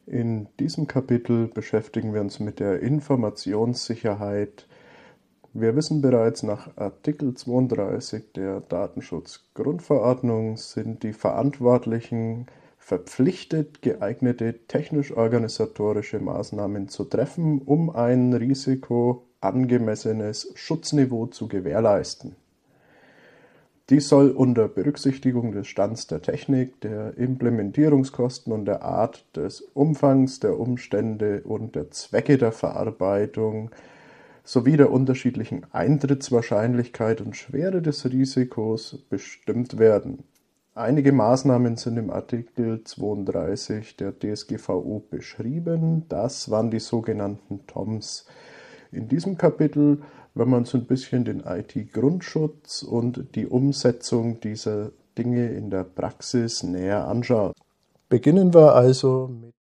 In diesem Kapitel beschäftigen wir uns mit der Informationssicherheit. Wir wissen bereits, nach Artikel 32 der Datenschutzgrundverordnung sind die Verantwortlichen verpflichtet, geeignete technisch-organisatorische Maßnahmen zu treffen, um ein risikoangemessenes Schutzniveau zu gewährleisten. Dies soll unter Berücksichtigung des Stands der Technik, der Implementierungskosten und der Art, des Umfangs, der Umstände und der Zwecke der Verarbeitung sowie der unterschiedlichen Eintrittswahrscheinlichkeit und Schwere des Risikos bestimmt werden. Einige Maßnahmen sind im Artikel 32 der DSGVO beschrieben. Das waren die sogenannten TOMs. In diesem Kapitel werden wir uns ein bisschen den IT-Grundschutz und die Umsetzung dieser Dinge in der Praxis näher anschauen. Beginnen wir also mit